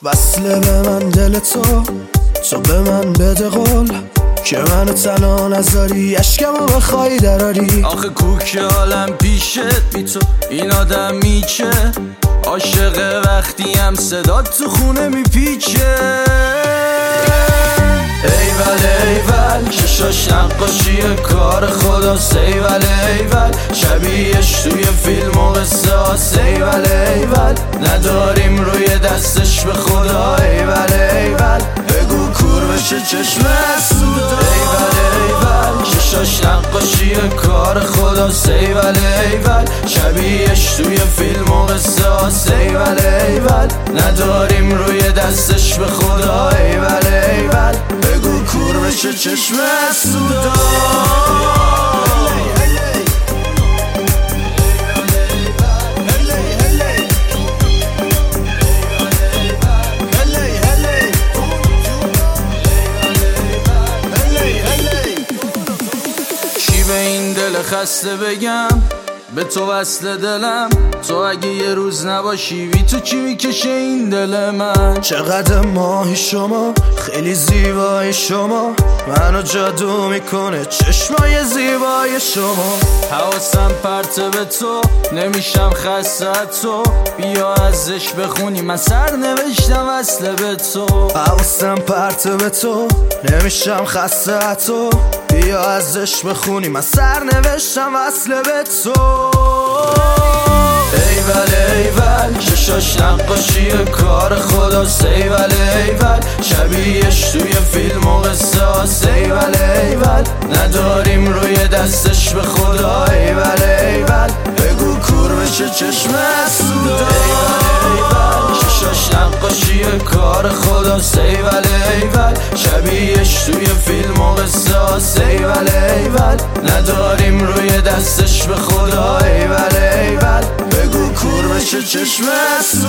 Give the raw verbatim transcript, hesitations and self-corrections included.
وصله به من دل تو، تو به من بده قول که منو تنها نذاری، عشقمو بخوای دراری. آخه کوک عالم پیشت بی تو این آدم میچه، عاشق وقتی هم صدا تو خونه میپیچه. ایول ایول چشاش نقاشی کار خداست، ایول ایول شبیهش توی فیلم و قصه هاست، ایول ایول نداریم روی دستش به خدا، ایول ایول بگو کور بشه چشم سودا. ایول ایول چشاش نقاشی کار خداست، ایول ایول شبیهش توی فیلم و قصه هاست، ایول ایول نداریم روی دستش به خدا، ایول ایول بگو کور بشه چشم سودا. چی به این دل خسته بگم، به تو وصل دلم، تو اگه یه روز نباشی بی تو کی میکشه این دل من. چقدر ماهی شما، خیلی زیبای شما، منو جادو میکنه چشمای زیبای شما. حواسم پرته به تو نمیشم خسته تو، بیا ازش بخونی من سر نوشتم وصله به تو. حواسم پرته به تو نمیشم خسته تو، بیا ازش بخونی من سر نوشتم وصله به تو. ایول ایول چشاش نقاشی کار خداست، ایول ایول شبیهش توی فیلم و قصه هاست، ایول ایول نداریم روی دستش به خدا، ایول ایول بگو کور بشه چشم سودا. ایول ایول چشاش نقاشی کار خداست، ایول ایول شبیهش توی فیلم و قصه هاست، ایول ایول نداریم روی دستش به خدا، ایول ایول بگو کور بشه چشم سودا.